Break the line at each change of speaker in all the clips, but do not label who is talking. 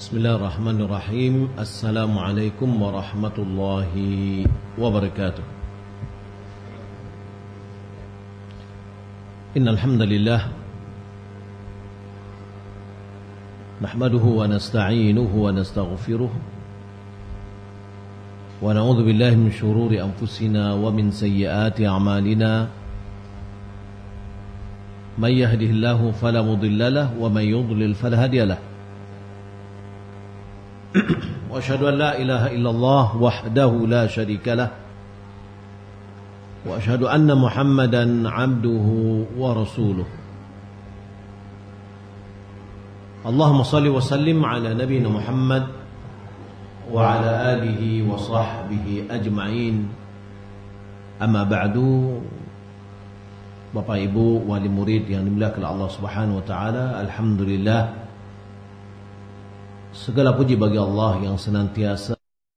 Bismillahirrahmanirrahim. Assalamualaikum warahmatullahi wabarakatuh. Innal hamdalillah nahmaduhu wa nasta'inuhu wa nastaghfiruh wa na'udzu billahi min shururi anfusina wa min sayyiati a'malina. May yahdihillahu fala mudilla lahu wa may yudlil fala hadiya lahu. وأشهد أن لا إله إلا الله وحده لا شريك له وأشهد أن محمدا عبده ورسوله اللهم صل وسلم على نبينا محمد وعلى آله وصحبه أجمعين أما بعد. Bapak Ibu wali murid yang dimuliakan Allah Subhanahu wa taala, alhamdulillah, segala puji bagi Allah yang senantiasa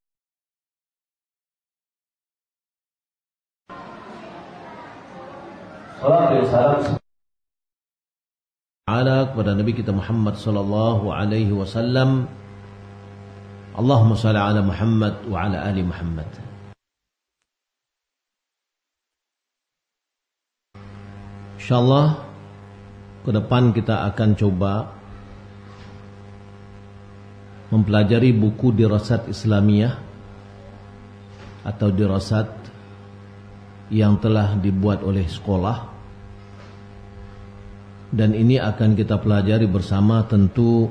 salat dan salam kepada Nabi kita Muhammad sallallahu alaihi wasallam. Allahumma shalli ala Muhammad wa ala ali Muhammad. Insyaallah ke depan kita akan coba mempelajari buku dirasat Islamiyah atau dirasat yang telah dibuat oleh sekolah, dan ini akan kita pelajari bersama, tentu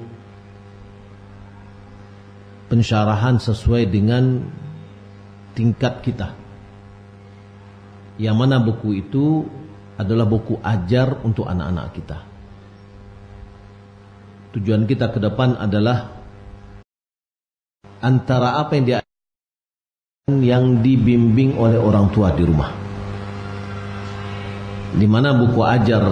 pensyarahan sesuai dengan tingkat kita, yang mana buku itu adalah buku ajar untuk anak-anak kita. Tujuan kita ke depan adalah antara apa yang dibimbing oleh orang tua di rumah, di mana buku ajar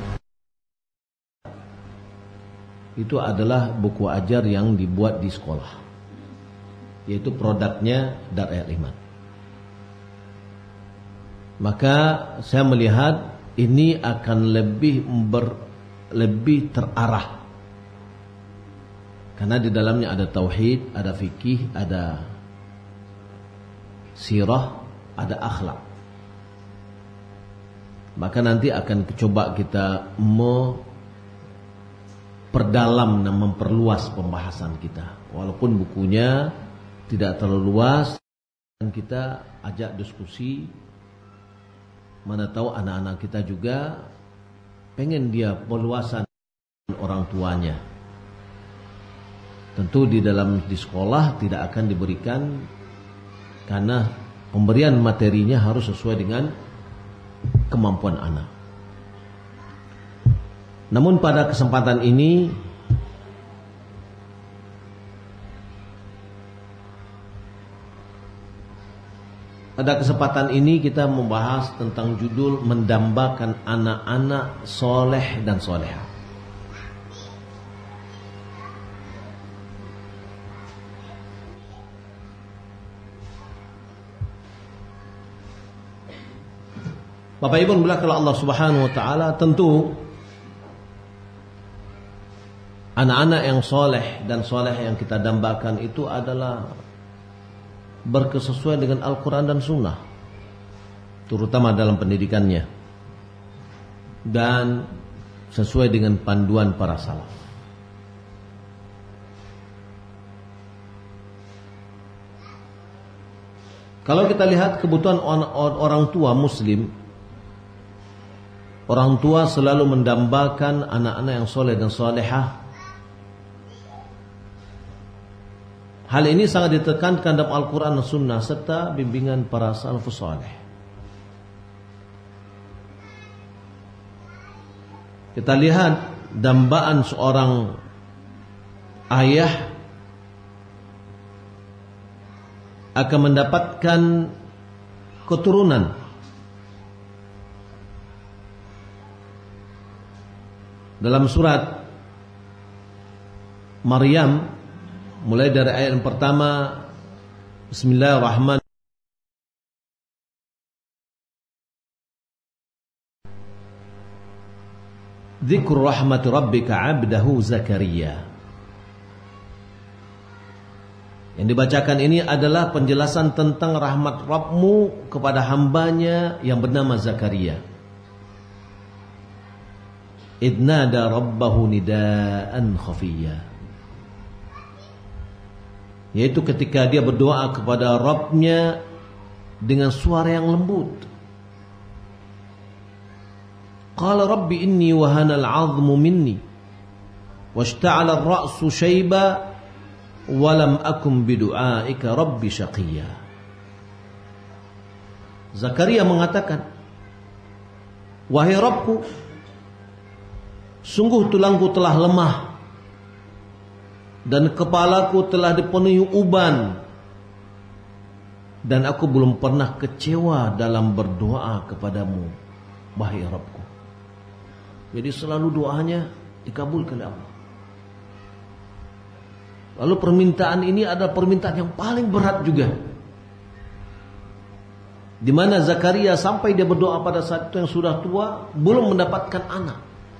itu adalah buku ajar yang dibuat di sekolah, yaitu produknya Darul Iman. Maka saya melihat ini akan lebih terarah, karena di dalamnya ada tauhid, ada fikih, ada sirah, ada akhlak. Maka nanti akan coba kita memperdalam dan memperluas pembahasan kita. Walaupun bukunya tidak terlalu luas, dan kita ajak diskusi. Mana tahu anak-anak kita juga pengen dia perluasan orang tuanya. Tentu di sekolah tidak akan diberikan, karena pemberian materinya harus sesuai dengan kemampuan anak. Namun pada kesempatan ini kita membahas tentang judul mendambakan anak-anak soleh dan solehah. Bapak Ibu dimuliakan Allah Subhanahu wa taala, tentu anak-anak yang soleh dan soleh yang kita dambakan itu adalah berkesesuaian dengan Al-Quran dan Sunnah, terutama dalam pendidikannya, dan sesuai dengan panduan para salaf. Kalau kita lihat kebutuhan orang tua Muslim, orang tua selalu mendambakan anak-anak yang soleh dan solehah. Hal ini sangat ditekankan dalam Al-Quran dan Sunnah serta bimbingan para salafus saleh. Kita lihat dambaan seorang ayah akan mendapatkan keturunan. Dalam surat Maryam, mulai dari ayat yang pertama, Bismillahirrahmanirrahim. Dzikru rahmati rabbika 'abdahu Zakaria. Yang dibacakan ini adalah penjelasan tentang rahmat Rabbmu kepada hambanya yang bernama Zakaria. Idnada rabbahu nidaan khafiyya, yaitu ketika dia berdoa kepada Rabbnya dengan suara yang lembut. Qala rabbi inni wahana al-'azmu minni washta'ala ar-ra'su shayba walam akum bidu'aika rabbi syaqiyya. Zakaria mengatakan, wahai Rabbku, sungguh tulangku telah lemah dan kepalaku telah dipenuhi uban, dan aku belum pernah kecewa dalam berdoa kepadamu, wahai Rabbku. Jadi selalu doanya dikabulkan oleh Allah. Lalu permintaan ini adalah permintaan yang paling berat juga, di mana Zakaria sampai dia berdoa pada saat itu yang sudah tua belum mendapatkan anak.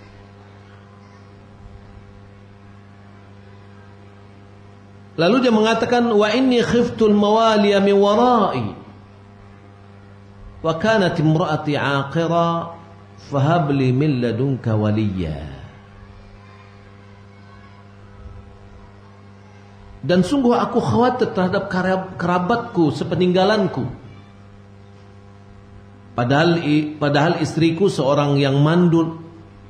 Lalu dia mengatakan, wa inni khiftul mawaliya min wara'i wa kanat imra'ati 'aqira fahab li min ladunka waliyya. Dan sungguh aku khawatir terhadap kerabatku sepeninggalanku. Padahal istriku seorang yang mandul.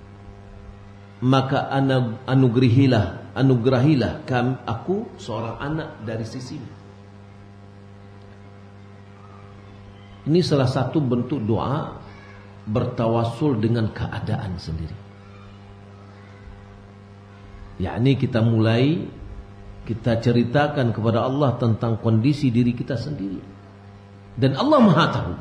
Maka anugerahilah aku seorang anak dari sisimu. Ini salah satu bentuk doa bertawasul dengan keadaan sendiri. Yakni kita ceritakan kepada Allah tentang kondisi diri kita sendiri, dan Allah Maha tahu.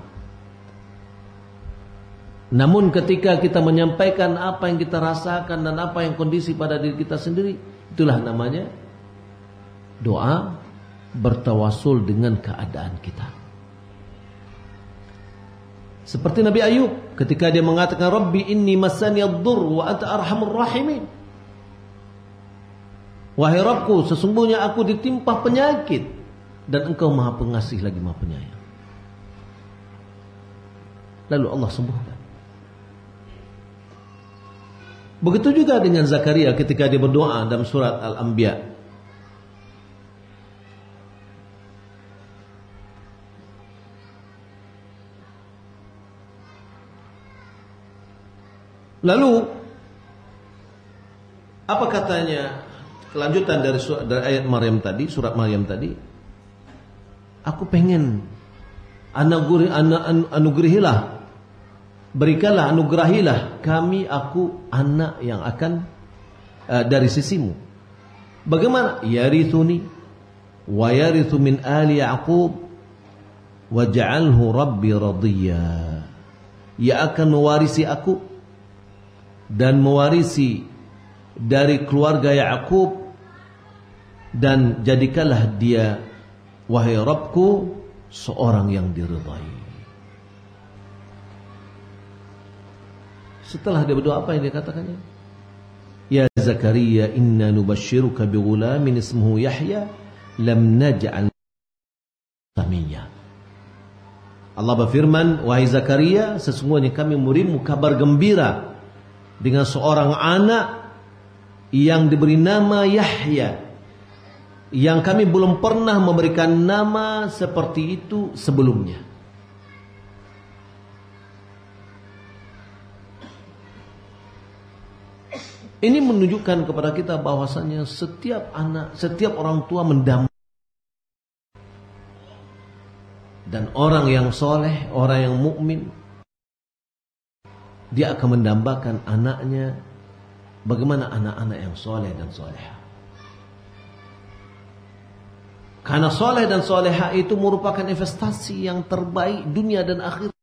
Namun ketika kita menyampaikan apa yang kita rasakan dan apa yang kondisi pada diri kita sendiri, itulah namanya doa bertawasul dengan keadaan kita. Seperti Nabi Ayub ketika dia mengatakan, Rabbi inni masaniyad-dhurr wa anta arhamur rahimin. Wahai Rabbku, sesungguhnya aku ditimpa penyakit dan Engkau Maha Pengasih lagi Maha Penyayang. Lalu Allah sembuhkan. Begitu juga dengan Zakaria ketika dia berdoa dalam surat Al-Anbiya. Lalu apa katanya? Kelanjutan dari ayat Maryam tadi, surat Maryam tadi. Aku pengen anugerahilah, berikanlah, anugerahilah aku anak yang akan dari sisimu. Bagaimana? Yarithuni wa yarithu min ali Yaqub waj'alhu rabbi radiyya. Ia akan mewarisi aku dan mewarisi dari keluarga Yaqub, dan jadikanlah dia, wahai Rabbku, seorang yang diridhai. Setelah dia berdoa, apa yang dia katakannya? Ya Zakaria, inna nubashiruka bighulamin ismuhu Yahya lam naj'al samiyya. Allah berfirman, wahai Zakaria, sesungguhnya kami memberimu kabar gembira dengan seorang anak yang diberi nama Yahya, yang kami belum pernah memberikan nama seperti itu sebelumnya. Ini menunjukkan kepada kita bahwasannya setiap orang tua mendambakan, dan orang yang soleh, orang yang mukmin, dia akan mendambakan anaknya bagaimana anak-anak yang soleh dan soleha. Karena soleh dan soleha itu merupakan investasi yang terbaik dunia dan akhirat.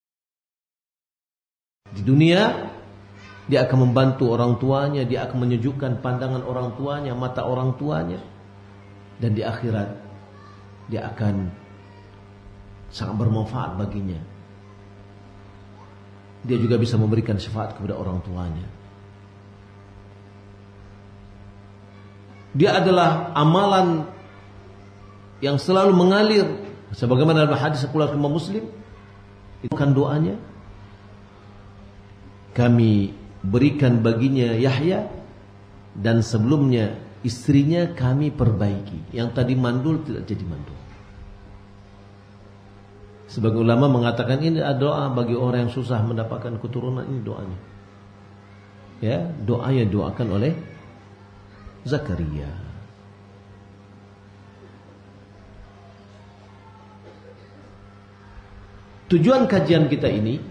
Di dunia, dia akan membantu orang tuanya, dia akan menyejukkan pandangan orang tuanya, mata orang tuanya. Dan di akhirat, dia akan sangat bermanfaat baginya. Dia juga bisa memberikan syafaat kepada orang tuanya. Dia adalah amalan yang selalu mengalir sebagaimana dalam hadis riwayat Imam Muslim, itu kan doanya, kami berikan baginya Yahya dan sebelumnya istrinya kami perbaiki. Yang tadi mandul tidak jadi mandul. Sebagai ulama mengatakan ini adalah doa bagi orang yang susah mendapatkan keturunan, ini doanya. Ya, doa yang doakan oleh Zakaria. Tujuan kajian kita ini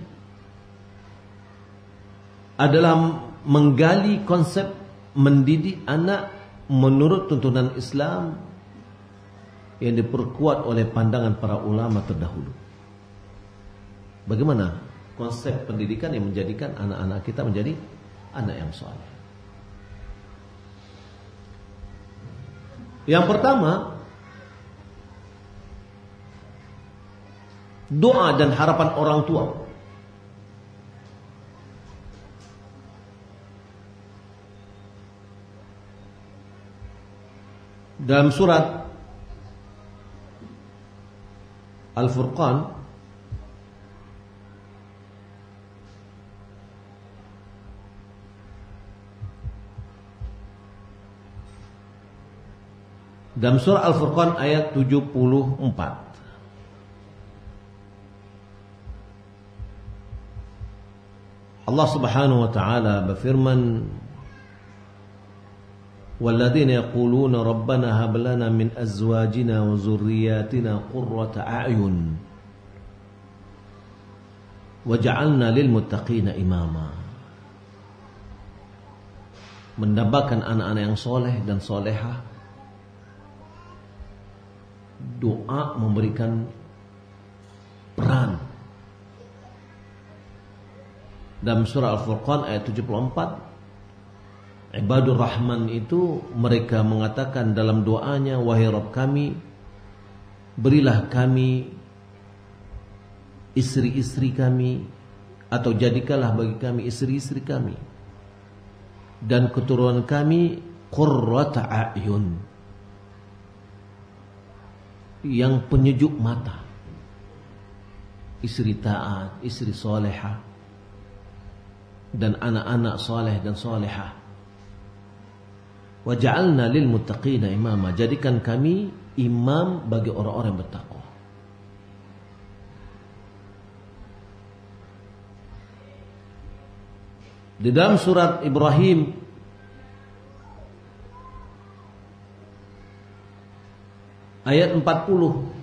adalah menggali konsep mendidik anak menurut tuntunan Islam yang diperkuat oleh pandangan para ulama terdahulu. Bagaimana konsep pendidikan yang menjadikan anak-anak kita menjadi anak yang saleh? Yang pertama, doa dan harapan orang tua. Dalam surat Al-Furqan ayat 74. Allah Subhanahu wa taala berfirman, "Walladzina yaquluna rabbana hab lana min azwajina wa dzurriyyatina qurrata a'yun waj'alna lil muttaqina imama." Mendambakan anak-anak yang soleh dan solehah. Doa memberikan peran. Dalam surah Al-Furqan ayat 74, Ibadur Rahman itu mereka mengatakan dalam doanya, wahai Rabb kami, berilah kami istri-istri kami, atau jadikanlah bagi kami istri-istri kami dan keturunan kami qurrata a'yun, yang penyejuk mata, istri taat, istri solehah, dan anak-anak soleh dan solehah. Waj'alna lil muttaqina imama, jadikan kami imam bagi orang-orang yang bertakwa. Di dalam surat Ibrahim ayat 40,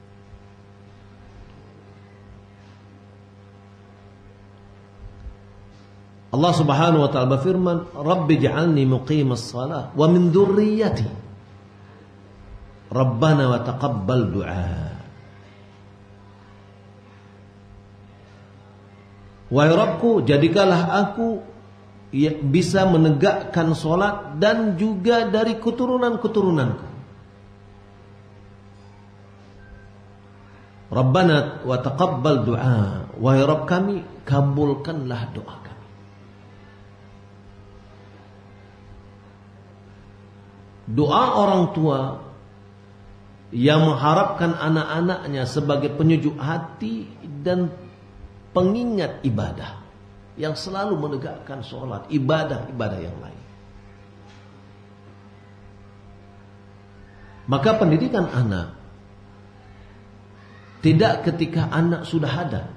Allah Subhanahu wa taala berfirman, "Rabbi ij'alni muqimas shalah wa min dzurriyyati. Rabbana wa taqabbal du'a." Wahai Rabbku, jadikanlah aku bisa menegakkan salat dan juga dari keturunan-keturunanku. Rabbana wa taqabbal du'a. Wahai Rabb kami, kabulkanlah doa kami. Doa orang tua yang mengharapkan anak-anaknya sebagai penyejuk hati dan pengingat ibadah, yang selalu menegakkan sholat, ibadah-ibadah yang lain. Maka pendidikan anak tidak ketika anak sudah ada,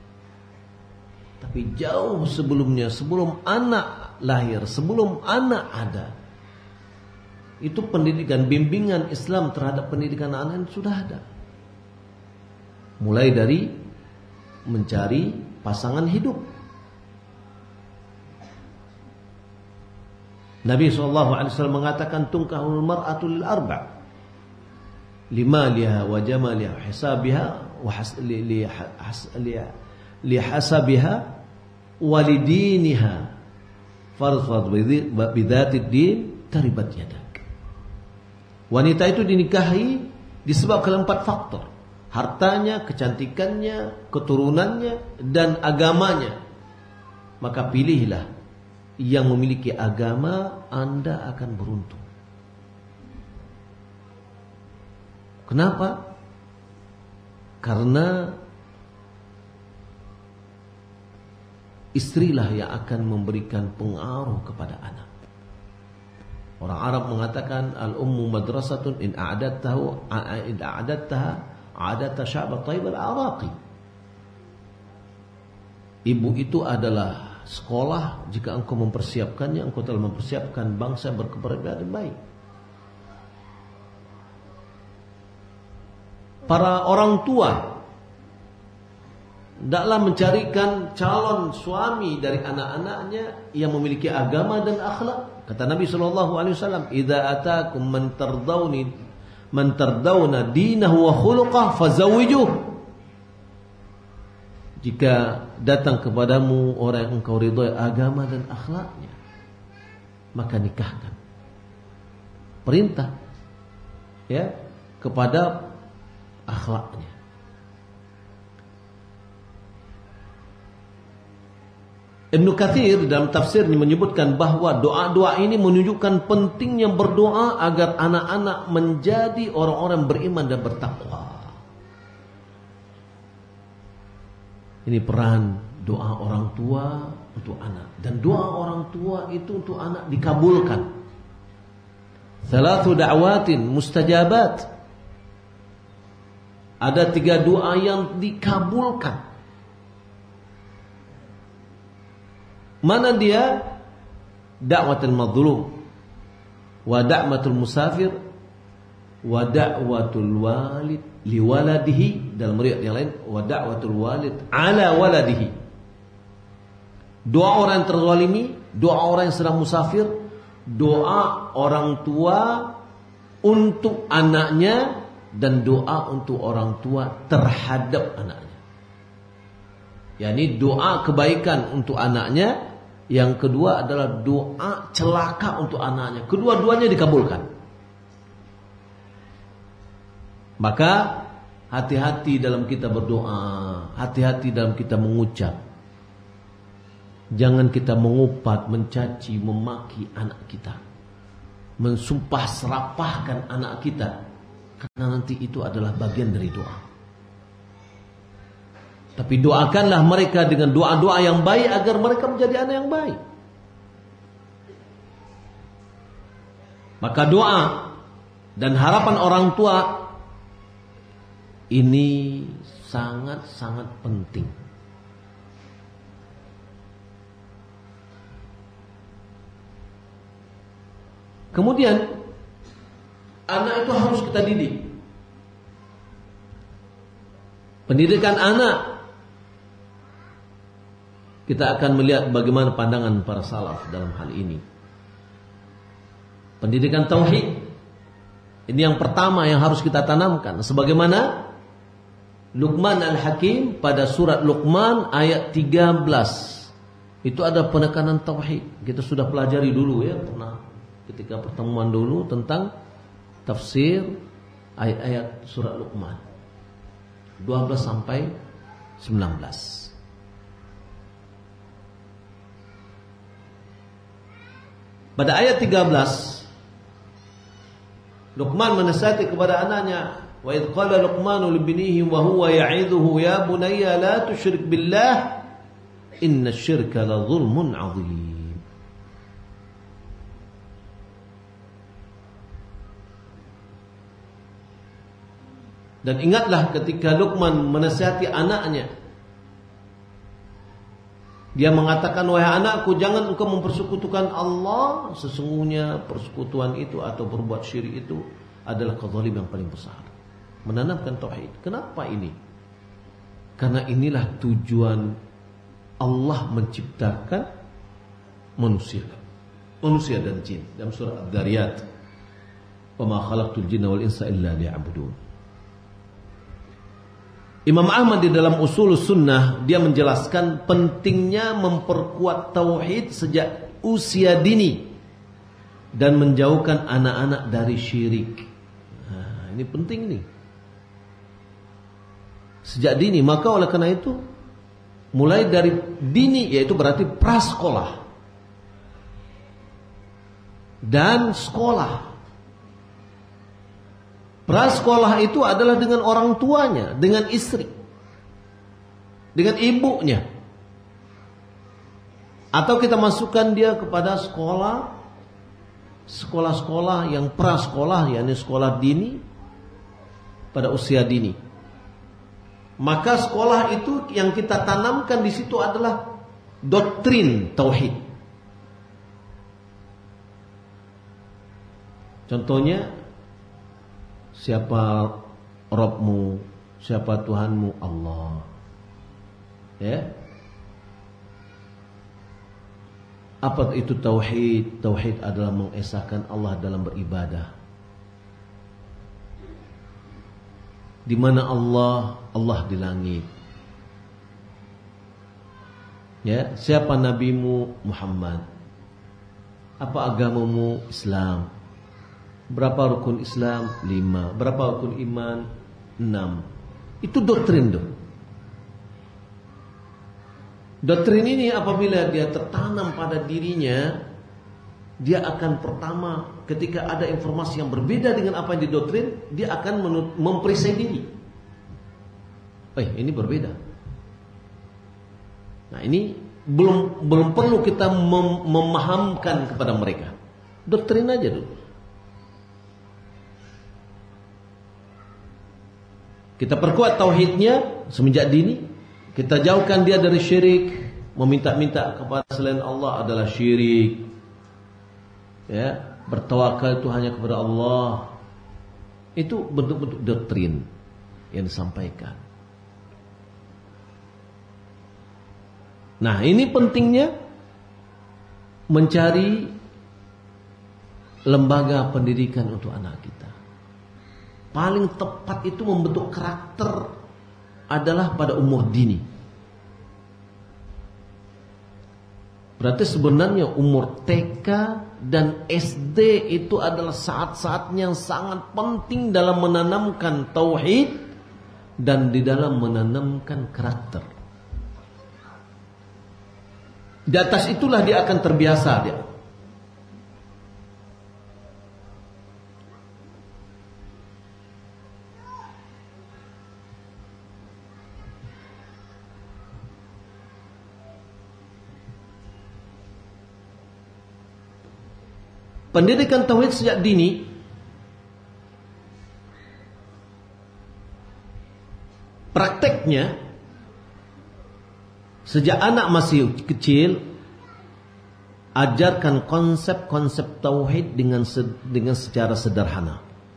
tapi jauh sebelumnya, sebelum anak lahir, sebelum anak ada. Itu pendidikan, bimbingan Islam terhadap pendidikan anak sudah ada. Mulai dari mencari pasangan hidup. Nabi SAW mengatakan, tunkahul mar'atu lil arba' limaliha wa jamaliha wa hisabiha wa lihasabiha wa lidiniha farfad bidzatid din taribat yadak. Wanita itu dinikahi disebabkan 4 faktor. Hartanya, kecantikannya, keturunannya, dan agamanya. Maka pilihlah yang memiliki agama, Anda akan beruntung. Kenapa? Karena istrilah yang akan memberikan pengaruh kepada anak. Orang Arab mengatakan al-ummu madrasatun in a'adattaha a'adatta sya'ba tayyib al-araqi. Ibu itu adalah sekolah, jika engkau mempersiapkannya, engkau telah mempersiapkan bangsa berkepribadian baik. Para orang tua hendaklah mencarikan calon suami dari anak-anaknya yang memiliki agama dan akhlak. Kata Nabi SAW, "Idza atakum man tardawna dinahu wa khuluqah fazawwijuh." Jika datang kepadamu orang yang engkau ridhai agama dan akhlaknya, maka nikahkan. Perintah ya kepada akhlaknya. Ibnu Katsir dalam tafsirnya menyebutkan bahwa doa-doa ini menunjukkan pentingnya berdoa agar anak-anak menjadi orang-orang beriman dan bertakwa. Ini peran doa orang tua untuk anak, dan doa orang tua itu untuk anak dikabulkan. Thalathu da'watin mustajabat. Ada 3 doa yang dikabulkan. Mana dia? Da'watul madhlum, wa da'watul musafir, wa da'watul walid liwaladihi, dalam riwayat yang lain wa da'watul walid ala waladihi. Doa orang yang terzalimi, doa orang yang sedang musafir, doa orang tua untuk anaknya, dan doa untuk orang tua terhadap anaknya. yakni doa kebaikan untuk anaknya. Yang kedua adalah doa celaka untuk anaknya. Kedua-duanya dikabulkan. Maka hati-hati dalam kita berdoa, hati-hati dalam kita mengucap. Jangan kita mengupat, mencaci, memaki anak kita, mensumpah serapahkan anak kita, karena nanti itu adalah bagian dari doa. Tapi doakanlah mereka dengan doa-doa yang baik agar mereka menjadi anak yang baik. Maka doa dan harapan orang tua ini sangat-sangat penting. Kemudian anak itu harus kita didik. Pendidikan anak, kita akan melihat bagaimana pandangan para salaf dalam hal ini. Pendidikan tauhid, ini yang pertama yang harus kita tanamkan. Sebagaimana Luqman Al-Hakim pada surat Luqman ayat 13. Itu ada penekanan tauhid. Kita sudah pelajari dulu ya, pernah ketika pertemuan dulu tentang tafsir ayat-ayat surat Luqman 12 sampai 19. Pada ayat 13 Luqman menasihati kepada anaknya, wa idh qala Luqmanu libnihi wa huwa ya'idhuhu ya bunayya la tusyrik billah inna syirka la zulmun 'adzim. Dan ingatlah ketika Luqman menasihati anaknya, dia mengatakan, wahai anakku, jangan engkau mempersekutukan Allah. Sesungguhnya persekutuan itu atau berbuat syirik itu adalah kezaliman yang paling besar. Menanamkan tauhid. Kenapa ini? Karena inilah tujuan Allah menciptakan manusia dan jin. Dalam surah Ad-Dariyat, wa ma khalaqtul jinna wal insa illa liya'budun. Imam Ahmad di dalam Ushulus Sunnah, dia menjelaskan pentingnya memperkuat tauhid sejak usia dini dan menjauhkan anak-anak dari syirik. Nah, ini penting nih. Sejak dini, maka oleh karena itu mulai dari dini, yaitu berarti prasekolah dan sekolah. Prasekolah itu adalah dengan orang tuanya, dengan istri, dengan ibunya. Atau kita masukkan dia kepada sekolah-sekolah yang prasekolah, yakni sekolah dini pada usia dini. Maka sekolah itu yang kita tanamkan di situ adalah doktrin tauhid. Contohnya, siapa Rabbmu, siapa Tuhanmu? Allah. Ya. Apa itu tauhid? Tauhid adalah mengesahkan Allah dalam beribadah. Di mana Allah? Allah di langit. Ya, siapa nabimu? Muhammad. Apa agamamu? Islam. Berapa rukun Islam? 5. Berapa rukun iman? 6. Itu doktrin tuh. Doktrin ini apabila dia tertanam pada dirinya, dia akan pertama ketika ada informasi yang berbeda dengan apa yang didoktrin, dia akan memperisai diri. Ini berbeda. Nah, ini belum perlu kita memahamkan kepada mereka. Doktrin aja dulu. Kita perkuat tauhidnya semenjak dini. Kita jauhkan dia dari syirik. Meminta-minta kepada selain Allah adalah syirik. Ya, bertawakal itu hanya kepada Allah. Itu bentuk-bentuk doktrin yang disampaikan. Nah, ini pentingnya mencari lembaga pendidikan untuk anak kita. Paling tepat itu membentuk karakter adalah pada umur dini. Berarti sebenarnya umur TK dan SD itu adalah saat-saatnya yang sangat penting dalam menanamkan tauhid dan di dalam menanamkan karakter. Di atas itulah dia akan terbiasa dia. Pendidikan tauhid sejak dini prakteknya sejak anak masih kecil, ajarkan konsep-konsep tauhid dengan secara sederhana.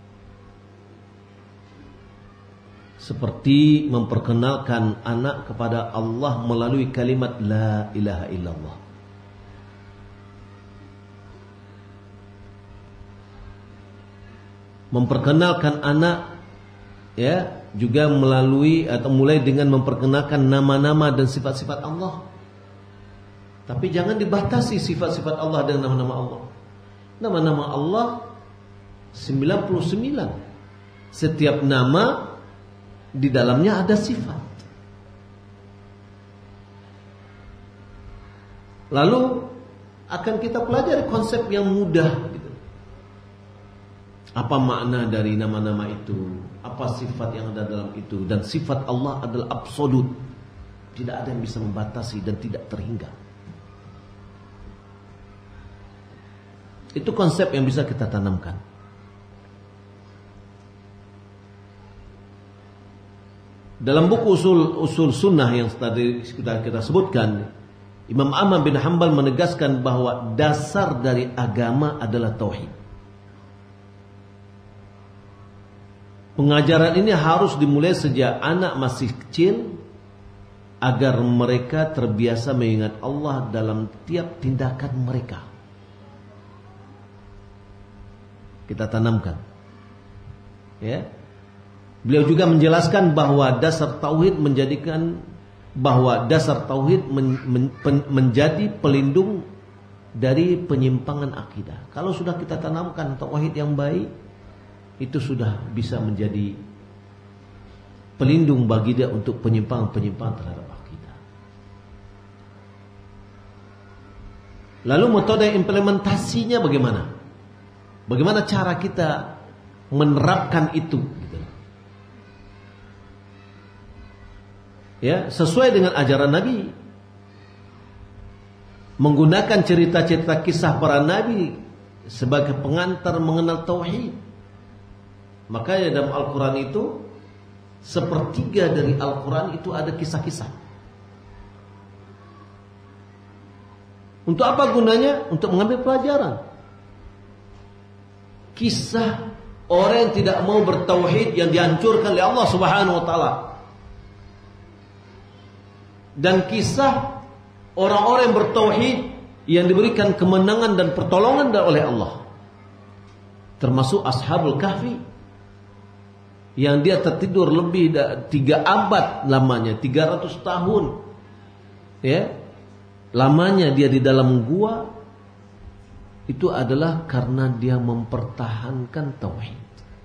Seperti memperkenalkan anak kepada Allah melalui kalimat la ilaha illallah. Memperkenalkan anak juga melalui atau mulai dengan memperkenalkan nama-nama dan sifat-sifat Allah. Tapi jangan dibatasi sifat-sifat Allah dengan nama-nama Allah. Nama-nama Allah 99. Setiap nama di dalamnya ada sifat. Lalu akan kita pelajari konsep yang mudah gitu. Apa makna dari nama-nama itu? Apa sifat yang ada dalam itu? Dan sifat Allah adalah absolut. Tidak ada yang bisa membatasi dan tidak terhingga. Itu konsep yang bisa kita tanamkan. Dalam buku usul sunnah yang tadi sudah kita sebutkan, Imam Ahmad bin Hanbal menegaskan bahwa dasar dari agama adalah tauhid. Pengajaran ini harus dimulai sejak anak masih kecil agar mereka terbiasa mengingat Allah dalam tiap tindakan mereka. Kita tanamkan. Ya. Beliau juga menjelaskan bahwa dasar tauhid menjadi pelindung dari penyimpangan akidah. Kalau sudah kita tanamkan tauhid yang baik, itu sudah bisa menjadi pelindung bagi dia untuk penyimpangan-penyimpangan terhadap akidah. Lalu metode implementasinya bagaimana? Bagaimana cara kita menerapkan itu gitu. Ya, sesuai dengan ajaran Nabi, menggunakan cerita-cerita kisah para nabi sebagai pengantar mengenal tauhid. Makanya dalam Al-Quran itu, sepertiga dari Al-Quran itu ada kisah-kisah. Untuk apa gunanya? Untuk mengambil pelajaran. Kisah orang yang tidak mau bertauhid yang dihancurkan oleh Allah Subhanahu wa taala. Dan kisah orang-orang yang bertauhid yang diberikan kemenangan dan pertolongan oleh Allah. Termasuk Ashabul Kahfi, yang dia tertidur lebih 3 abad lamanya, 300 tahun. Ya. Lamanya dia di dalam gua, itu adalah karena dia mempertahankan tauhid.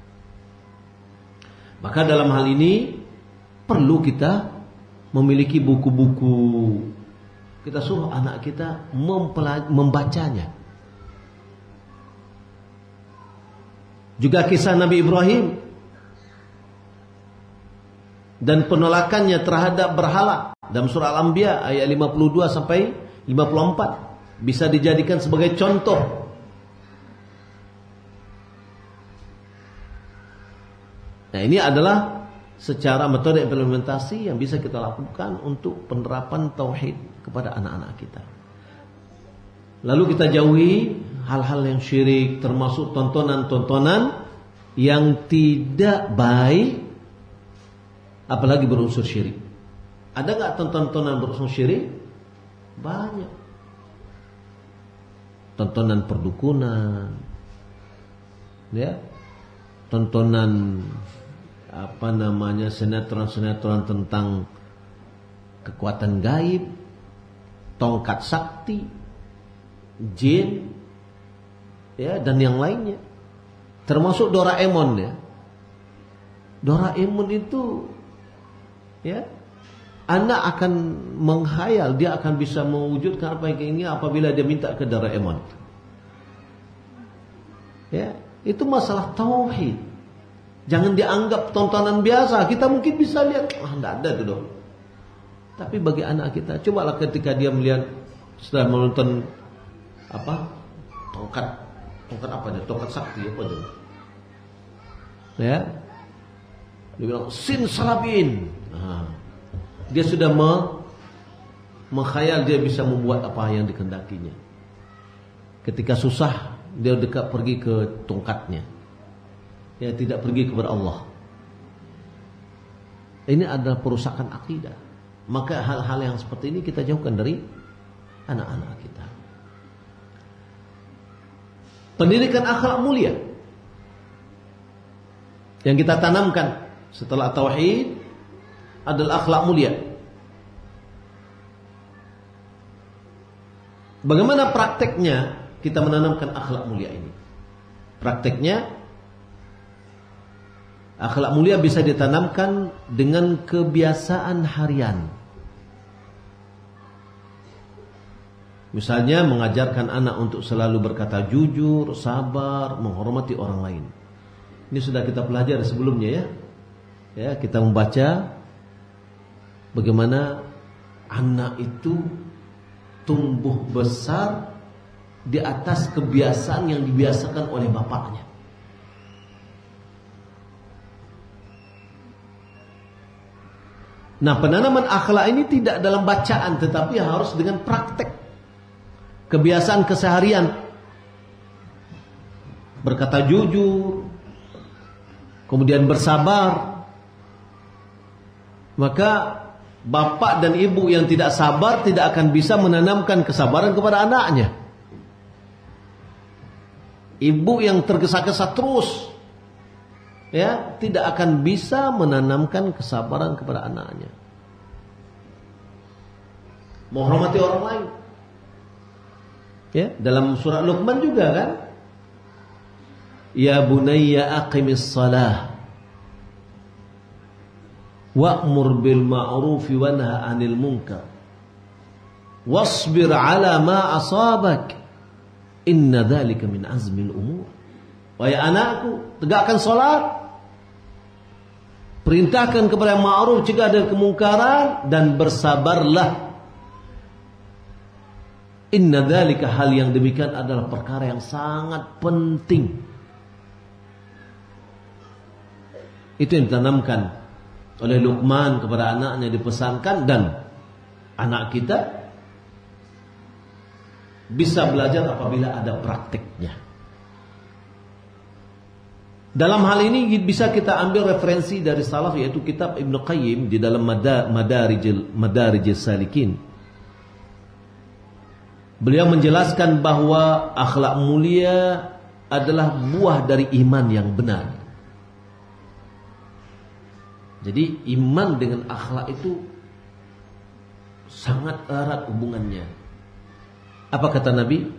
Maka dalam hal ini perlu kita memiliki buku-buku. Kita suruh anak kita membacanya. Juga kisah Nabi Ibrahim dan penolakannya terhadap berhala dalam surah Al-Anbiya ayat 52 sampai 54 bisa dijadikan sebagai contoh. Nah, ini adalah secara metode implementasi yang bisa kita lakukan untuk penerapan tauhid kepada anak-anak kita. Lalu kita jauhi hal-hal yang syirik, termasuk tontonan-tontonan yang tidak baik, apalagi berunsur syirik. Ada nggak tontonan berunsur syirik? Banyak. Tontonan perdukunan, ya, tontonan sinetron-sinetron tentang kekuatan gaib, tongkat sakti, jin, ya, dan yang lainnya. Termasuk Doraemon, ya. Doraemon itu, ya, anak akan menghayal, dia akan bisa mewujudkan apa yang ingin apabila dia minta ke Doraemon. Ya, itu masalah tauhid. Jangan dianggap tontonan biasa. Kita mungkin bisa lihat, enggak ada itu dong. Tapi bagi anak kita, cobalah ketika dia melihat setelah menonton tongkat apa dia? Tongkat sakti apa dia? Ya. Dia bilang sin salabin. Dia sudah mengkhayal dia bisa membuat apa yang dikehendakinya. Ketika susah, dia dekat pergi ke tongkatnya. Ya, tidak pergi kepada Allah. Ini adalah perusakan akidah. Maka hal-hal yang seperti ini kita jauhkan dari anak-anak kita. Pendidikan akhlak mulia yang kita tanamkan setelah tauhid adalah akhlak mulia. Bagaimana prakteknya kita menanamkan akhlak mulia ini? Prakteknya, akhlak mulia bisa ditanamkan dengan kebiasaan harian. Misalnya mengajarkan anak untuk selalu berkata jujur, sabar, menghormati orang lain. Ini sudah kita pelajari sebelumnya, ya. Ya, kita membaca bagaimana anak itu tumbuh besar di atas kebiasaan yang dibiasakan oleh bapaknya. Nah, penanaman akhlak ini tidak dalam bacaan, tetapi harus dengan praktek. Kebiasaan keseharian. Berkata jujur, kemudian bersabar. Maka bapak dan ibu yang tidak sabar tidak akan bisa menanamkan kesabaran kepada anaknya. Ibu yang tergesa-gesa terus, ya, tidak akan bisa menanamkan kesabaran kepada anaknya. Menghormati orang lain. Ya, dalam surah Luqman juga kan? Ya bunayya aqimis salah wa'mur bil ma'ruf wa nahy 'anil munkar wasbir 'ala ma asabak inna dzalika min azmil umur. wahai anakku, tegakkan salat, perintahkan kepada yang ma'ruf, cegah dari kemungkaran, dan bersabarlah. Inna dzalika, hal yang demikian adalah perkara yang sangat penting. Itu yang ditanamkan oleh Luqman kepada anaknya, dipesankan, dan anak kita bisa belajar apabila ada praktiknya. Dalam hal ini bisa kita ambil referensi dari salaf, yaitu kitab Ibnu Qayyim di dalam Madarijus Salikin. Beliau menjelaskan bahwa akhlak mulia adalah buah dari iman yang benar. Jadi iman dengan akhlak itu sangat erat hubungannya. Apa kata Nabi?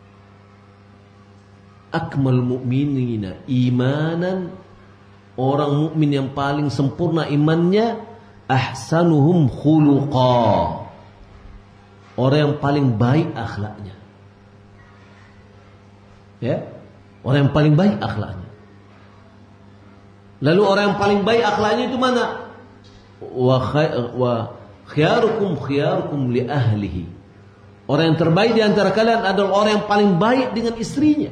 Akmal mu'minina imanan, orang mukmin yang paling sempurna imannya, ahsanuhum khuluqa, orang yang paling baik akhlaknya. Ya, orang yang paling baik akhlaknya. Lalu orang yang paling baik akhlaknya itu mana? Wa khiyarukum li ahlihi. Orang yang terbaik di antara kalian adalah orang yang paling baik dengan istrinya.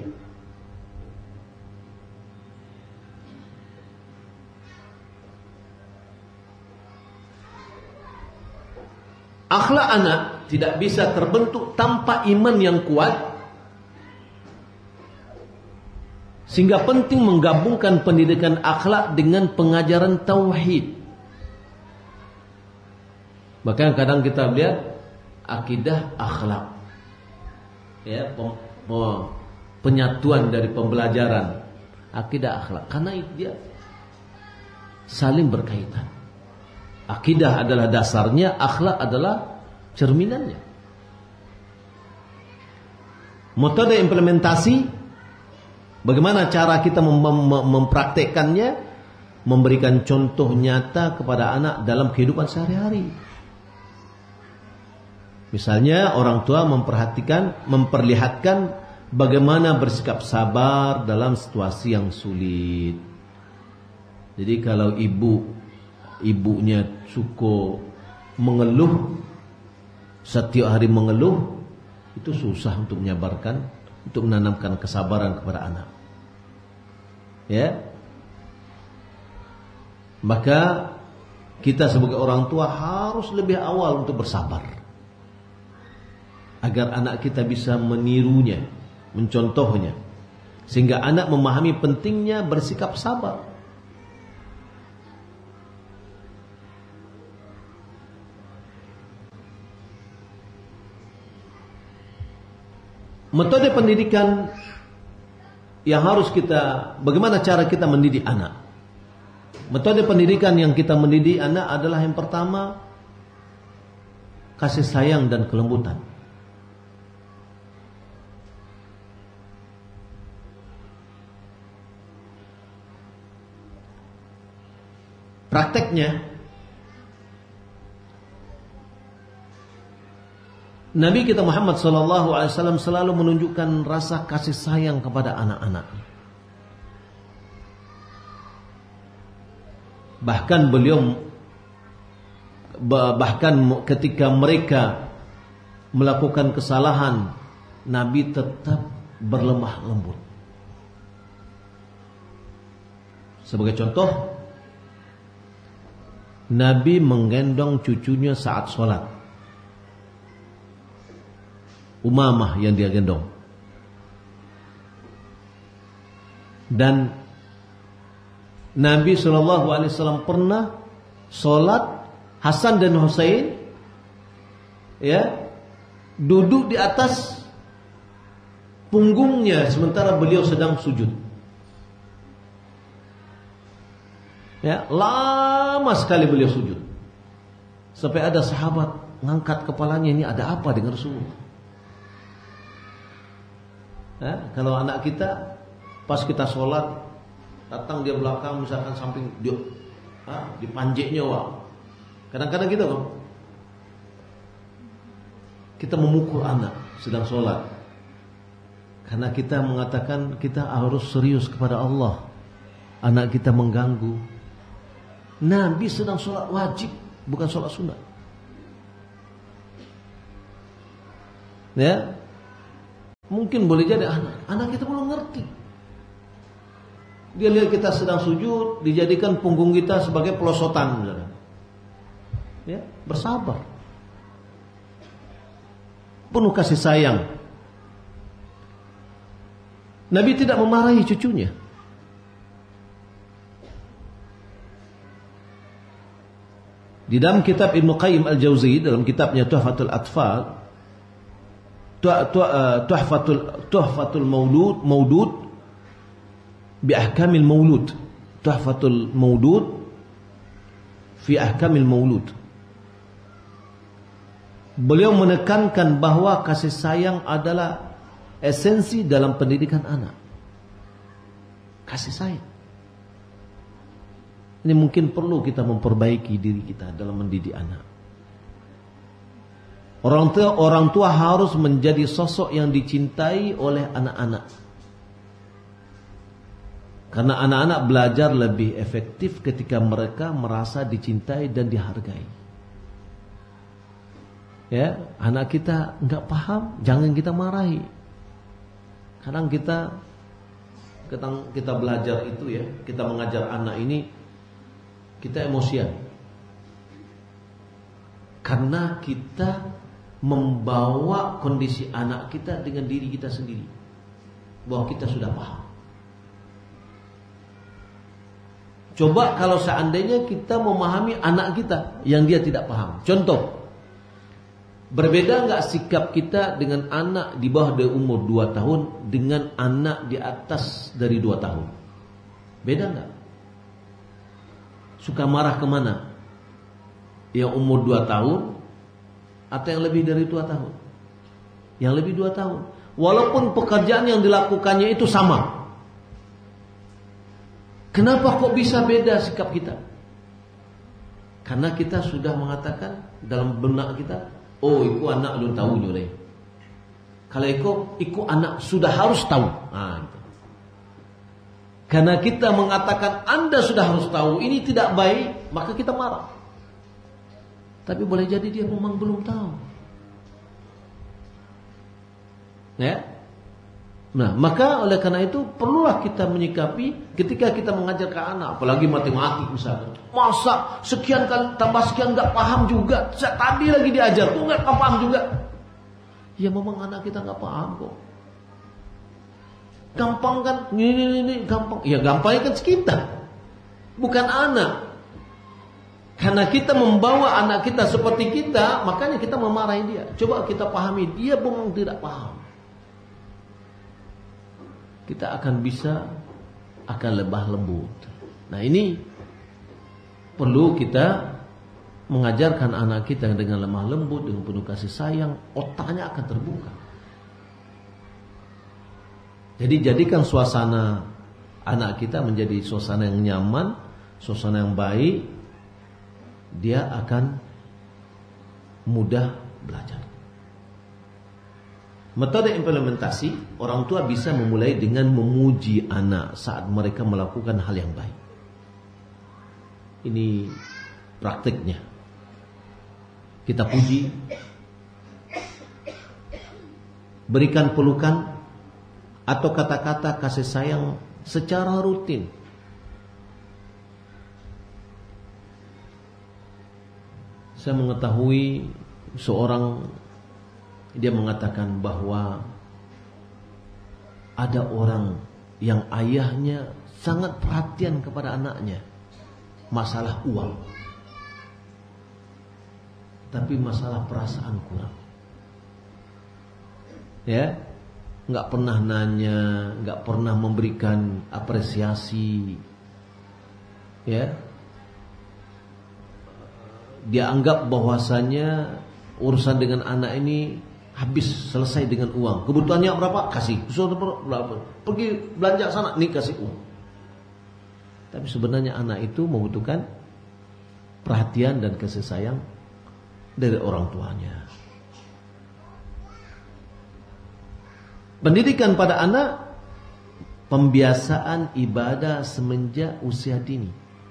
Akhlak anak tidak bisa terbentuk tanpa iman yang kuat. Sehingga penting menggabungkan pendidikan akhlak dengan pengajaran tauhid. Bahkan kadang kita lihat akidah akhlak, ya, penyatuan dari pembelajaran akidah akhlak, karena dia saling berkaitan. Akidah adalah dasarnya, akhlak adalah cerminannya. Metode implementasi, bagaimana cara kita mempraktekkannya, memberikan contoh nyata kepada anak dalam kehidupan sehari-hari. Misalnya orang tua memperlihatkan bagaimana bersikap sabar dalam situasi yang sulit. Jadi kalau ibunya suka mengeluh, setiap hari mengeluh, itu susah untuk menyabarkan, untuk menanamkan kesabaran kepada anak. Ya. Maka kita sebagai orang tua harus lebih awal untuk bersabar, agar anak kita bisa menirunya, mencontohnya, sehingga anak memahami pentingnya bersikap sabar. Metode pendidikan yang harus kita, bagaimana cara kita mendidik anak? Metode pendidikan yang kita mendidik anak adalah yang pertama, kasih sayang dan kelembutan. Prakteknya, Nabi kita Muhammad SAW selalu menunjukkan rasa kasih sayang kepada anak-anaknya. Bahkan ketika mereka melakukan kesalahan, Nabi tetap berlemah lembut. Sebagai contoh, Nabi menggendong cucunya saat sholat, Umamah yang dia gendong. Dan Nabi SAW pernah sholat, Hasan dan Husain, ya, duduk di atas punggungnya sementara beliau sedang sujud. Ya, lama sekali beliau sujud. Sampai ada sahabat ngangkat kepalanya, ini ada apa dengan Rasulullah? Ya, kalau anak kita pas kita sholat datang dia belakang, misalkan samping dia, dipanjeknya, wah. Kadang-kadang gitu kan, kita memukul anak sedang sholat Karena kita mengatakan kita harus serius kepada Allah. Anak kita mengganggu. Nabi sedang sholat wajib, bukan sholat sunat. Ya, mungkin boleh jadi anak kita belum ngerti. Dia lihat kita sedang sujud, dijadikan punggung kita sebagai pelosotan. Ya, bersabar. Penuh kasih sayang. Nabi tidak memarahi cucunya. Di dalam kitab Ibnu Qayyim Al-Jauzi, dalam kitabnya Tuhfatul Atfal, Tuhfatul Maudud bi ahkamil maulud, Tuhfatul Maudud fi ahkamil maulud. Beliau menekankan bahwa kasih sayang adalah esensi dalam pendidikan anak. Kasih sayang. Ini mungkin perlu kita memperbaiki diri kita dalam mendidik anak. Orang tua harus menjadi sosok yang dicintai oleh anak-anak. Karena anak-anak belajar lebih efektif ketika mereka merasa dicintai dan dihargai. Ya, anak kita nggak paham, jangan kita marahi. Kadang kita belajar itu ya, kita mengajar anak ini, kita emosian. Karena kita membawa kondisi anak kita dengan diri kita sendiri, bahwa kita sudah paham. Coba kalau seandainya kita memahami anak kita yang dia tidak paham. Contoh, berbeda nggak sikap kita dengan anak di bawah dari umur 2 tahun dengan anak di atas dari 2 tahun? Beda nggak? Suka marah kemana? Yang umur 2 tahun atau yang lebih dari 2 tahun? Yang lebih 2 tahun. Walaupun pekerjaan yang dilakukannya itu sama. Kenapa kok bisa beda sikap kita? Karena kita sudah mengatakan dalam benak kita, oh, iku anak belum tahu nyore. Kalau iku anak sudah harus tahu. Gitu. Karena kita mengatakan Anda sudah harus tahu ini tidak baik, maka kita marah. Tapi boleh jadi dia memang belum tahu. Ya. Nah, maka oleh karena itu perlulah kita menyikapi ketika kita mengajar ke anak, apalagi matematik misalnya. Masa sekian kali tambah sekian nggak paham juga. Tadi lagi diajar, kok nggak paham juga? Ya memang anak kita nggak paham kok. Gampang kan? Ini gampang. Ya gampangnya kan kita, bukan anak. Karena kita membawa anak kita seperti kita, makanya kita memarahi dia. Coba kita pahami, dia memang tidak paham. Kita akan lebah lembut. Nah ini perlu kita mengajarkan anak kita dengan lemah lembut, dengan penuh kasih sayang, otaknya akan terbuka. Jadi jadikan suasana anak kita menjadi suasana yang nyaman, suasana yang baik, dia akan mudah belajar. Metode implementasi, orang tua bisa memulai dengan memuji anak saat mereka melakukan hal yang baik. Ini praktiknya. Kita puji, berikan pelukan atau kata-kata kasih sayang secara rutin. Saya mengetahui seorang, dia mengatakan bahwa ada orang yang ayahnya sangat perhatian kepada anaknya, masalah uang, tapi masalah perasaan kurang. Ya, nggak pernah nanya, nggak pernah memberikan apresiasi. Ya, dia anggap bahwasanya urusan dengan anak ini habis selesai dengan uang. Kebutuhannya berapa? Kasih. Berapa? Pergi belanja sana, nih kasih uang. Tapi sebenarnya anak itu membutuhkan perhatian dan kasih sayang dari orang tuanya. Pendidikan pada anak, pembiasaan ibadah semenjak usia dini.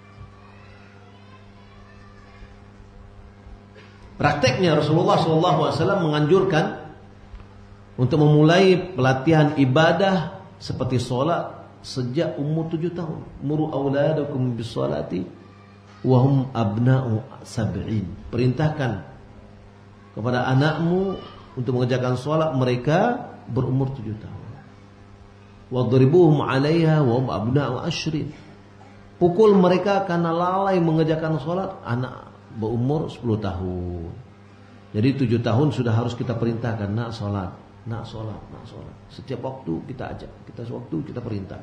Prakteknya Rasulullah SAW menganjurkan untuk memulai pelatihan ibadah seperti sholat sejak umur 7 tahun. Muru auladakum bis sholati wa hum abna'u sab'in. Perintahkan kepada anakmu untuk mengerjakan sholat mereka berumur 7 tahun. Wadribuhum 'alaiha wa hum abna'u ashrin. Pukul mereka karena lalai mengerjakan sholat anak berumur 10 tahun. Jadi 7 tahun sudah harus kita perintahkan, nak sholat, nak sholat, nak sholat. Setiap waktu kita ajak, kita sewaktu kita perintah.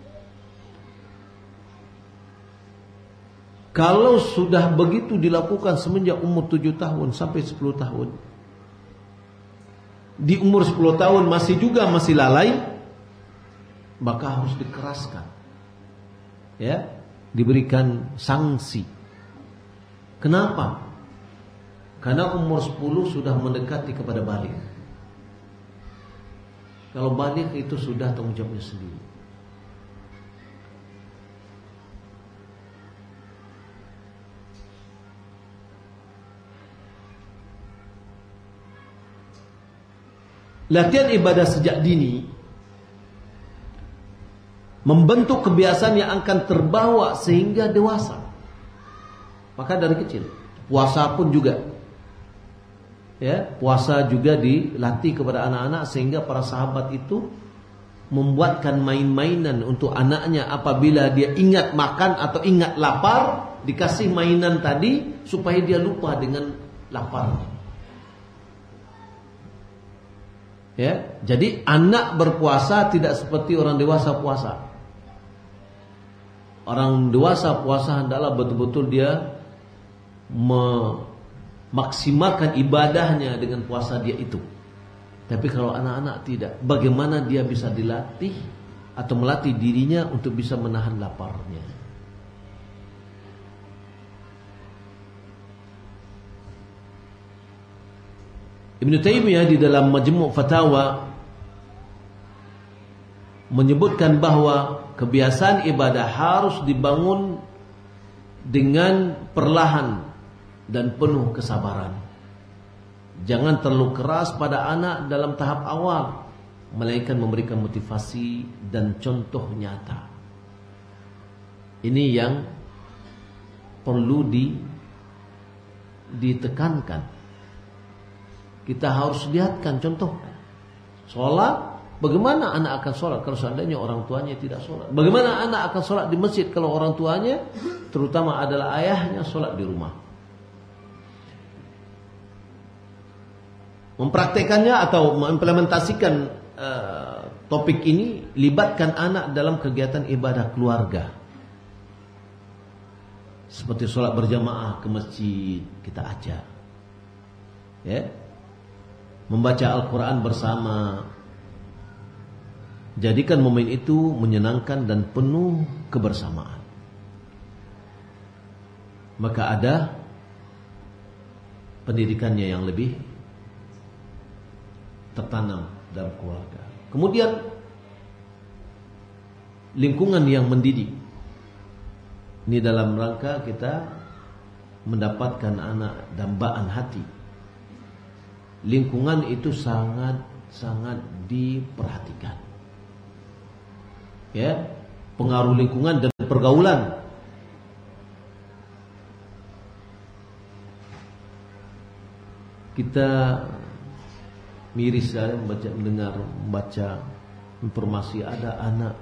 Kalau sudah begitu dilakukan semenjak umur 7 tahun sampai 10 tahun, di umur 10 tahun masih lalai, maka harus dikeraskan, ya, diberikan sanksi. Kenapa? Karena umur 10 sudah mendekati kepada balik. Kalau balik itu sudah tanggung jawabnya sendiri. Latihan ibadah sejak dini membentuk kebiasaan yang akan terbawa sehingga dewasa. Maka dari kecil, puasa pun juga, ya, puasa juga dilatih kepada anak-anak sehingga para sahabat itu membuatkan main-mainan untuk anaknya apabila dia ingat makan atau ingat lapar, dikasih mainan tadi supaya dia lupa dengan laparnya. Ya, jadi anak berpuasa tidak seperti orang dewasa puasa. Orang dewasa puasa hendaklah betul-betul dia memaksimalkan ibadahnya dengan puasa dia itu. Tapi kalau anak-anak tidak, bagaimana dia bisa dilatih atau melatih dirinya untuk bisa menahan laparnya? Ibnu Taimiyah di dalam Majmu' Fatawa menyebutkan bahwa kebiasaan ibadah harus dibangun dengan perlahan dan penuh kesabaran. Jangan terlalu keras pada anak dalam tahap awal, melainkan memberikan motivasi dan contoh nyata. Ini yang perlu ditekankan. Kita harus lihatkan contoh. Sholat, bagaimana anak akan sholat kalau seandainya orang tuanya tidak sholat? Bagaimana anak akan sholat di masjid kalau orang tuanya, terutama adalah ayahnya, sholat di rumah? Mempraktekannya atau mengimplementasikan topik ini, libatkan anak dalam kegiatan ibadah keluarga. Seperti sholat berjamaah ke masjid, kita ajak, ya, membaca Al-Quran bersama. Jadikan momen itu menyenangkan dan penuh kebersamaan. Maka ada pendidikannya yang lebih tertanam dalam keluarga. Kemudian lingkungan yang mendidik. Ini dalam rangka kita mendapatkan anak dambaan hati. Lingkungan itu sangat diperhatikan. Ya, pengaruh lingkungan dan pergaulan. Kita miris saya membaca informasi ada anak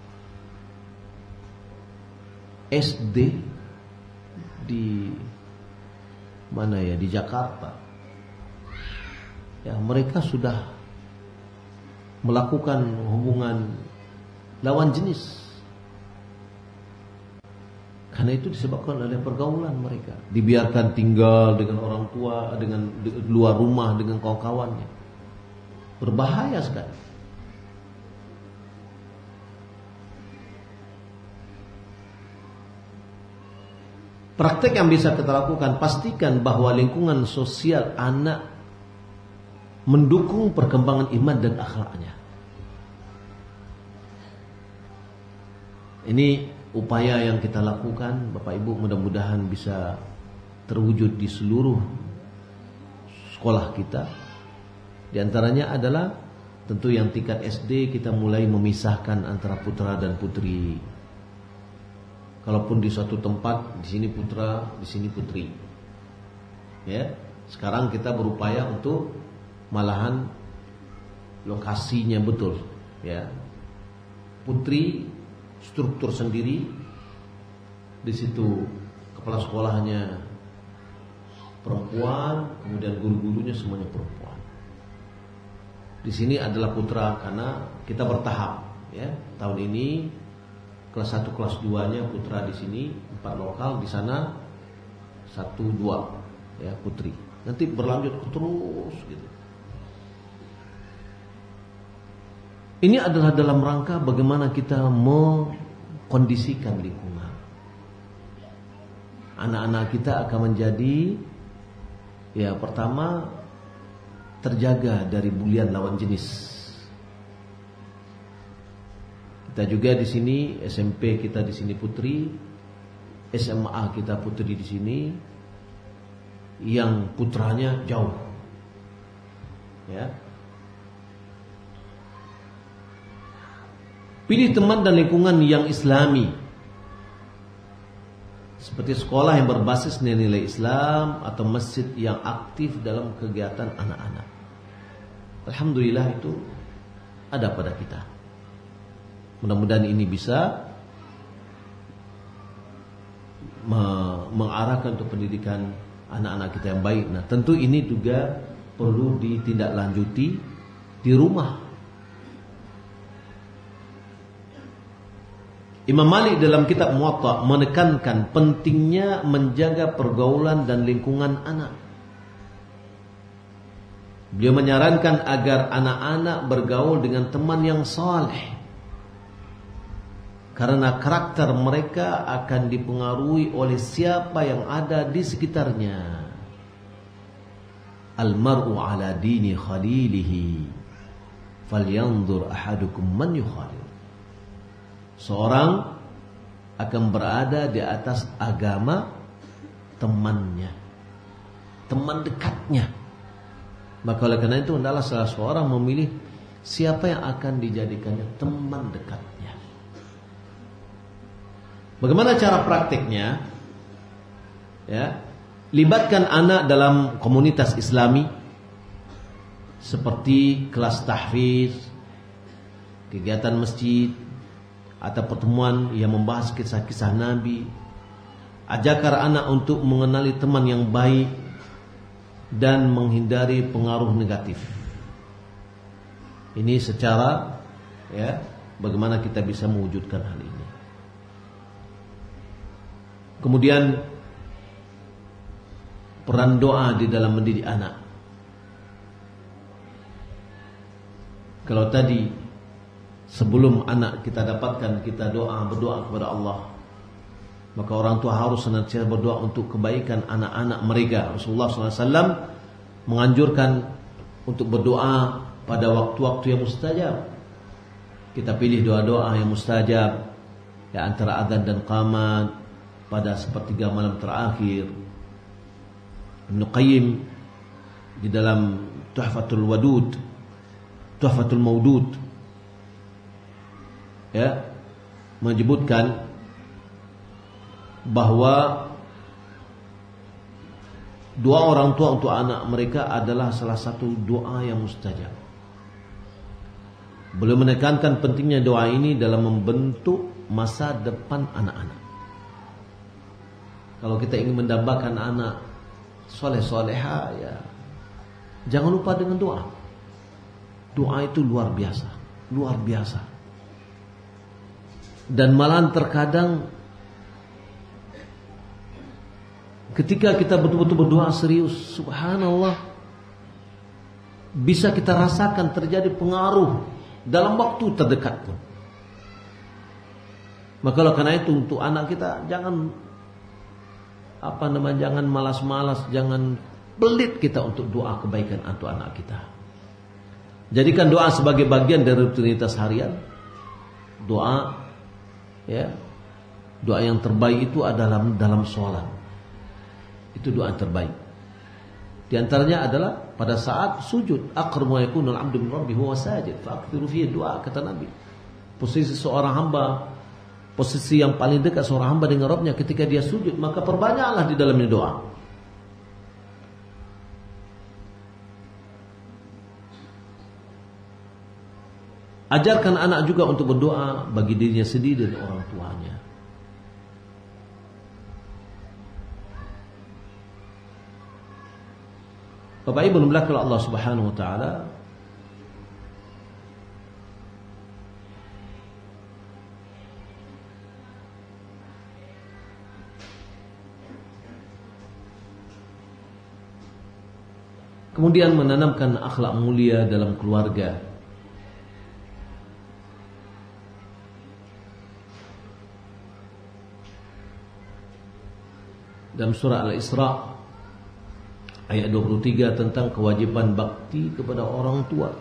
SD di mana ya, di Jakarta. Ya, mereka sudah melakukan hubungan lawan jenis. Karena itu disebabkan oleh pergaulan mereka. Dibiarkan tinggal dengan orang tua, dengan luar rumah, dengan kawan-kawannya. Berbahaya sekali. Praktek yang bisa kita lakukan, pastikan bahwa lingkungan sosial anak mendukung perkembangan iman dan akhlaknya. Ini upaya yang kita lakukan, Bapak Ibu, mudah-mudahan bisa terwujud di seluruh sekolah kita. Di antaranya adalah tentu yang tingkat SD kita mulai memisahkan antara putra dan putri. Kalaupun di suatu tempat, di sini putra, di sini putri. Ya, sekarang kita berupaya untuk malahan lokasinya betul, ya. Putri struktur sendiri, di situ kepala sekolahnya perempuan, kemudian guru-gurunya semuanya perempuan. Di sini adalah putra karena kita bertahap, ya. Tahun ini kelas 1 kelas 2-nya putra di sini 4 lokal, di sana 1 2 ya putri. Nanti berlanjut terus gitu. Ini adalah dalam rangka bagaimana kita mengkondisikan lingkungan. Anak-anak kita akan menjadi, ya, pertama terjaga dari bulian lawan jenis. Kita juga di sini SMP kita di sini putri, SMA kita putri di sini, yang putranya jauh, ya. Pilih teman dan lingkungan yang islami, seperti sekolah yang berbasis nilai-nilai Islam atau masjid yang aktif dalam kegiatan anak-anak. Alhamdulillah itu ada pada kita. Mudah-mudahan ini bisa mengarahkan untuk pendidikan anak-anak kita yang baik. Nah, tentu ini juga perlu ditindaklanjuti di rumah. Imam Malik dalam kitab Muwatta menekankan pentingnya menjaga pergaulan dan lingkungan anak. Beliau menyarankan agar anak-anak bergaul dengan teman yang saleh, karena karakter mereka akan dipengaruhi oleh siapa yang ada di sekitarnya. Al-mar'u ala dini khalilihi falyanzur ahadukum man yukhalil. Seorang akan berada di atas agama temannya, teman dekatnya. Maka oleh karena itu hendaklah salah seorang memilih siapa yang akan dijadikannya teman dekatnya. Bagaimana cara praktiknya? Ya, libatkan anak dalam komunitas Islami seperti kelas tahfiz, kegiatan masjid, atau pertemuan yang membahas kisah-kisah Nabi. Ajarkan anak untuk mengenali teman yang baik dan menghindari pengaruh negatif. Ini secara, ya, bagaimana kita bisa mewujudkan hal ini. Kemudian peran doa di dalam mendidik anak. Kalau tadi sebelum anak kita dapatkan, kita berdoa kepada Allah, maka orang tua harus senantiasa berdoa untuk kebaikan anak-anak mereka. Rasulullah SAW menganjurkan untuk berdoa pada waktu-waktu yang mustajab. Kita pilih doa-doa yang mustajab, ya, antara adzan dan qamat pada sepertiga malam terakhir. Ibnu Qayyim di dalam Tuhfatul Maudud, ya, menyebutkan bahwa doa orang tua untuk anak mereka adalah salah satu doa yang mustajab. Beliau menekankan pentingnya doa ini dalam membentuk masa depan anak-anak. Kalau kita ingin mendambakan anak soleh-soleha, ya, jangan lupa dengan doa. Doa itu luar biasa, luar biasa. Dan malahan terkadang ketika kita betul-betul berdoa serius, subhanallah, bisa kita rasakan terjadi pengaruh dalam waktu terdekat pun. Maka karena itu untuk anak kita jangan jangan malas-malas, jangan pelit kita untuk doa kebaikan untuk anak kita. Jadikan doa sebagai bagian dari rutinitas harian. Doa Ya. Doa yang terbaik itu adalah dalam sholat. Itu doa yang terbaik. Di antaranya adalah pada saat sujud. Aqrabu ma yakunul 'abdu min rabbih huwa sajid fa'aktsiru fihi du'a, kata Nabi. Posisi seorang hamba, posisi yang paling dekat seorang hamba dengan Rabbnya ketika dia sujud, maka perbanyaklah di dalamnya doa. Ajarkan anak juga untuk berdoa bagi dirinya sendiri dan orang tuanya. Bapak Ibu dimulakan Allah Subhanahu wa taala, kemudian menanamkan akhlak mulia dalam keluarga. Dalam surah Al-Isra ayat 23 tentang kewajiban bakti kepada orang tua.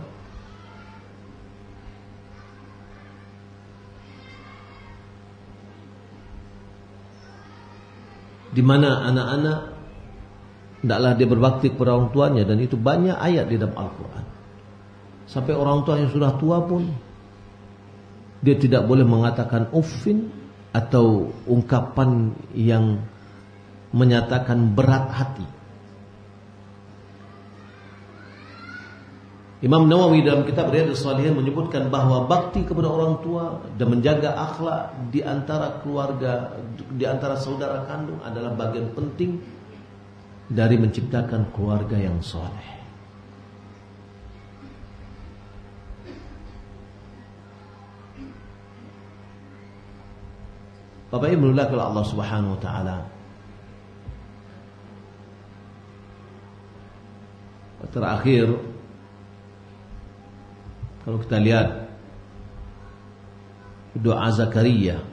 Di mana anak-anak hendaklah dia berbakti kepada orang tuanya, dan itu banyak ayat di dalam Al-Quran. Sampai orang tua yang sudah tua pun dia tidak boleh mengatakan uffin atau ungkapan yang menyatakan berat hati. Imam Nawawi dalam kitab Riyadhus Shalihin menyebutkan bahwa bakti kepada orang tua dan menjaga akhlak di antara keluarga, di antara saudara kandung adalah bagian penting dari menciptakan keluarga yang soleh. Bapak Ibu kalau Allah Subhanahu wa taala, terakhir kalau kita lihat doa Zakaria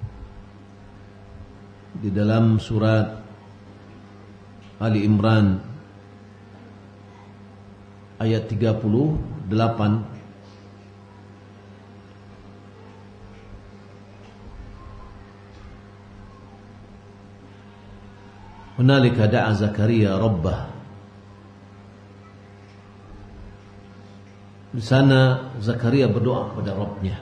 di dalam surat Ali Imran ayat 38, hunalika da'a Zakaria rabbah. Di sana Zakaria berdoa kepada Rabbnya.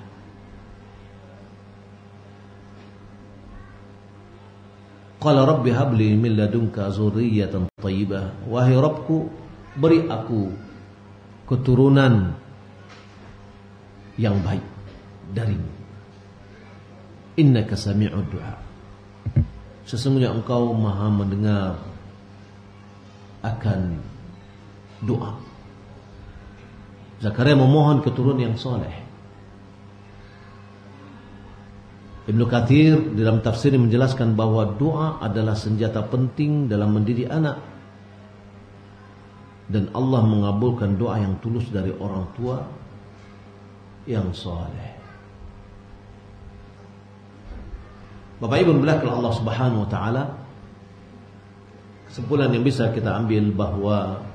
Qala rabbi habli min ladunka dzurriyyatan thayyibah. Wahai Rabbku, beri aku keturunan yang baik darimu. Innaka sami'ud du'a. Sesungguhnya engkau maha mendengar akan doa. Zakaria memohon keturunan yang soleh. Ibnu Katsir dalam tafsir menjelaskan bahwa doa adalah senjata penting dalam mendidik anak, dan Allah mengabulkan doa yang tulus dari orang tua yang soleh. Bapak Ibu belakang Allah Subhanahu wa taala, kesimpulan yang bisa kita ambil bahwa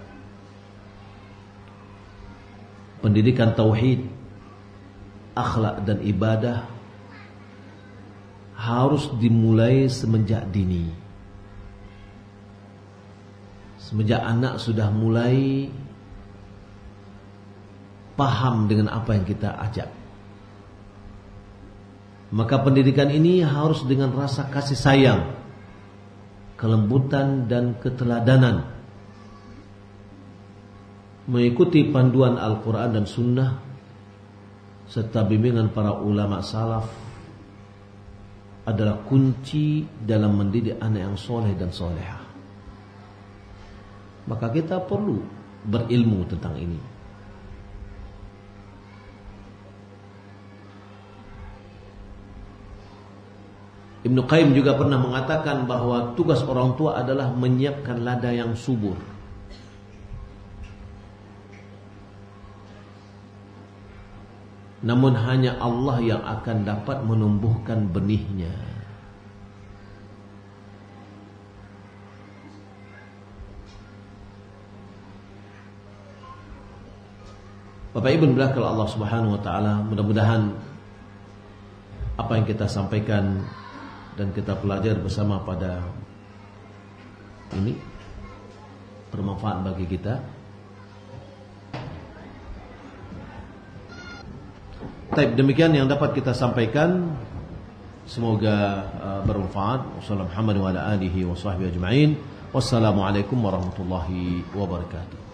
pendidikan tauhid, akhlak dan ibadah harus dimulai semenjak dini. Semenjak anak sudah mulai paham dengan apa yang kita ajak. Maka pendidikan ini harus dengan rasa kasih sayang, kelembutan dan keteladanan, mengikuti panduan Al-Quran dan Sunnah serta bimbingan para ulama salaf adalah kunci dalam mendidik anak yang soleh dan solehah. Maka kita perlu berilmu tentang ini. Ibnu Qayyim juga pernah mengatakan bahwa tugas orang tua adalah menyiapkan lada yang subur. Namun hanya Allah yang akan dapat menumbuhkan benihnya. Bapak Ibu belakang Allah Subhanahu wa taala, mudah-mudahan apa yang kita sampaikan dan kita pelajari bersama pada ini bermanfaat bagi kita. Baik, demikian yang dapat kita sampaikan. Semoga bermanfaat. Wassalamualaikum warahmatullahi wabarakatuh.